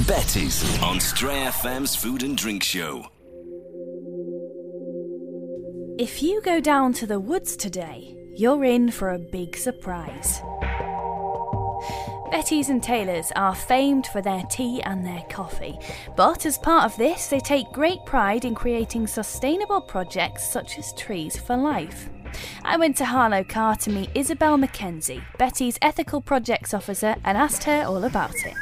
Betty's on Stray FM's Food and Drink Show. If you go down to the woods today, you're in for a big surprise. Betty's and Taylor's are famed for their tea and their coffee, but as part of this, they take great pride in creating sustainable projects such as Trees for Life. I went to Harlow Car to meet Isabel McKenzie, Betty's Ethical Projects Officer, and asked her all about it.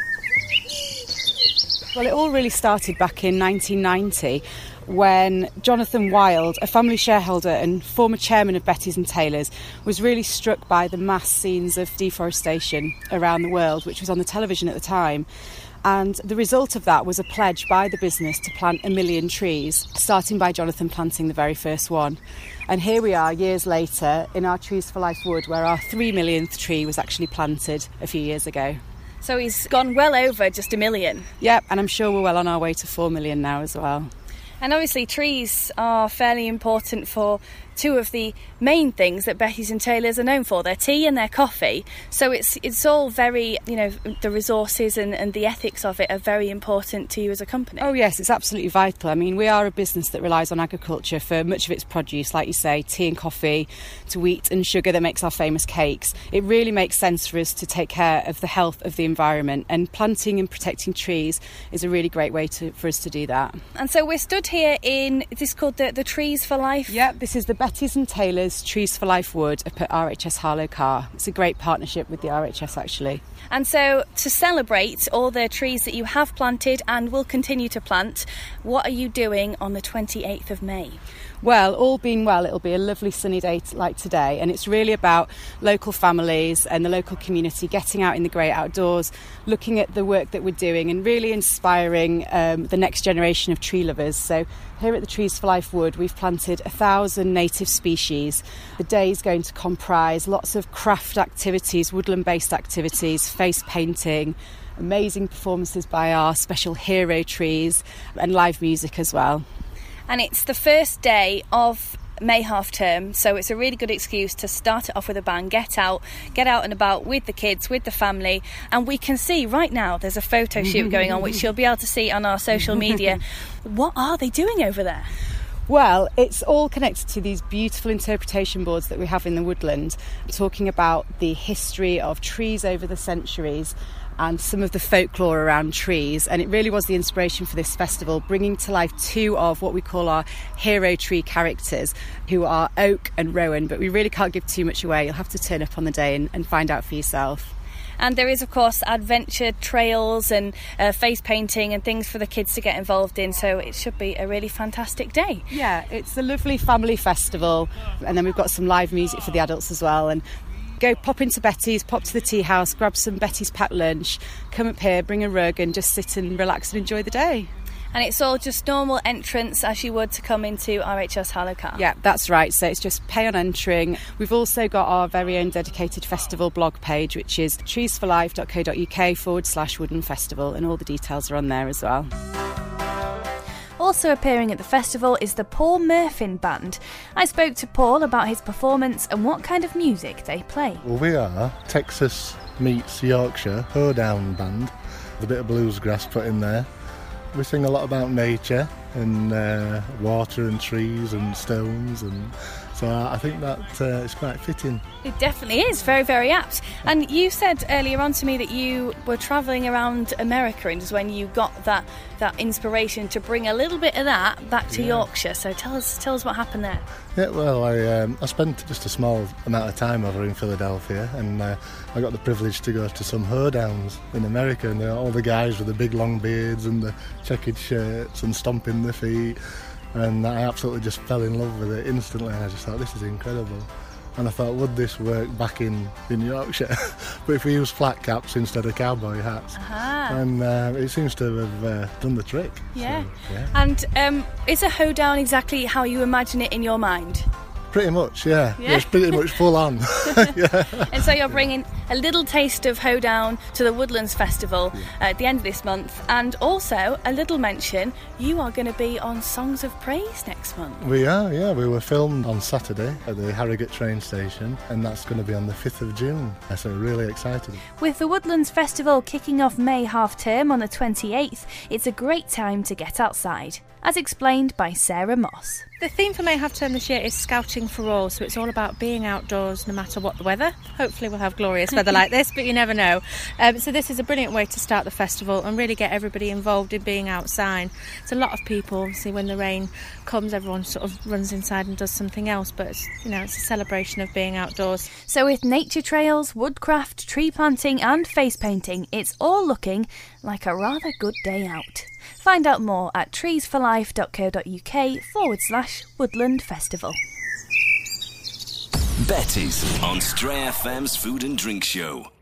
Well, it all really started back in 1990 when Jonathan Wild, a family shareholder and former chairman of Betty's and Taylor's, was really struck by the mass scenes of deforestation around the world, which was on the television at the time. And the result of that was a pledge by the business to plant 1 million trees, starting by Jonathan planting the very first one. And here we are, years later, in our Trees for Life wood, where our 3 millionth tree was actually planted a few years ago. So he's gone well over just 1 million. Yep, and I'm sure we're well on our way to 4 million now as well. And obviously trees are fairly important for two of the main things that Betty's and Taylor's are known for, their tea and their coffee. So it's all very, the resources and the ethics of it are very important to you as a company. Oh yes, it's absolutely vital. I mean, we are a business that relies on agriculture for much of its produce, like you say, tea and coffee, to wheat and sugar that makes our famous cakes. It really makes sense for us to take care of the health of the environment, and planting and protecting trees is a really great way for us to do that. And so we're stood here in, is this called the Trees for Life? Yeah, this is the Betty's and Taylor's Trees for Life wood up at RHS Harlow Car. It's a great partnership with the RHS actually. And so to celebrate all the trees that you have planted and will continue to plant, what are you doing on the 28th of May? Well, all being well, it'll be a lovely sunny day like today, and it's really about local families and the local community getting out in the great outdoors, looking at the work that we're doing and really inspiring the next generation of tree lovers. So here at the Trees for Life wood, we've planted 1,000 native species. The day is going to comprise lots of craft activities, woodland-based activities, face painting, amazing performances by our special hero trees, and live music as well. And it's the first day of May half term, so it's a really good excuse to start it off with a bang, get out and about with the kids, with the family. And we can see right now there's a photo shoot going on, which you'll be able to see on our social media. What are they doing over there? Well, it's all connected to these beautiful interpretation boards that we have in the woodland, talking about the history of trees over the centuries and some of the folklore around trees. And it really was the inspiration for this festival, bringing to life two of what we call our hero tree characters, who are Oak and Rowan, but we really can't give too much away. You'll have to turn up on the day and find out for yourself. And there is, of course, adventure trails and face painting and things for the kids to get involved in, so it should be a really fantastic day. Yeah, it's a lovely family festival, and then we've got some live music for the adults as well. And go pop into Betty's, pop to the tea house, grab some Betty's packed lunch, come up here, bring a rug and just sit and relax and enjoy the day. And it's all just normal entrance as you would to come into RHS Harlow Car? Yeah, that's right. So it's just pay on entering. We've also got our very own dedicated festival blog page, which is treesforlife.co.uk/wooden festival, and all the details are on there as well. Also appearing at the festival is the Paul Murphin Band. I spoke to Paul about his performance and what kind of music they play. Well, we are Texas meets Yorkshire hoedown band, with a bit of bluesgrass put in there. We sing a lot about nature and water and trees and stones, and so I think that is quite fitting. It definitely is, very, very apt. And you said earlier on to me that you were travelling around America, and is when you got that inspiration to bring a little bit of that back to Yorkshire. So tell us what happened there. Yeah, well, I spent just a small amount of time over in Philadelphia, and I got the privilege to go to some hoedowns in America, and all the guys with the big long beards and the checkered shirts and stomping their feet, and I absolutely just fell in love with it instantly, and I just thought, this is incredible. And I thought, would this work back in Yorkshire? But if we use flat caps instead of cowboy hats. And it seems to have done the trick. Yeah. So, yeah. And is a hoedown exactly how you imagine it in your mind? Pretty much, yeah. It's pretty much full on. Yeah. And so you're bringing a little taste of Hoedown to the Woodlands Festival at the end of this month, and also a little mention, you are going to be on Songs of Praise next month. We are, yeah. We were filmed on Saturday at the Harrogate train station, and that's going to be on the 5th of June. So we're really excited. With the Woodlands Festival kicking off May half-term on the 28th, it's a great time to get outside, as explained by Sarah Moss. The theme for May half term this year is Scouting for All, so it's all about being outdoors no matter what the weather. Hopefully we'll have glorious weather like this, but you never know. So this is a brilliant way to start the festival and really get everybody involved in being outside. It's a lot of people, obviously when the rain comes everyone sort of runs inside and does something else, but it's a celebration of being outdoors. So with nature trails, woodcraft, tree planting and face painting, it's all looking like a rather good day out. Find out more at treesforlife.co.uk/Woodland Festival. Betty's on Stray FM's Food and Drink Show.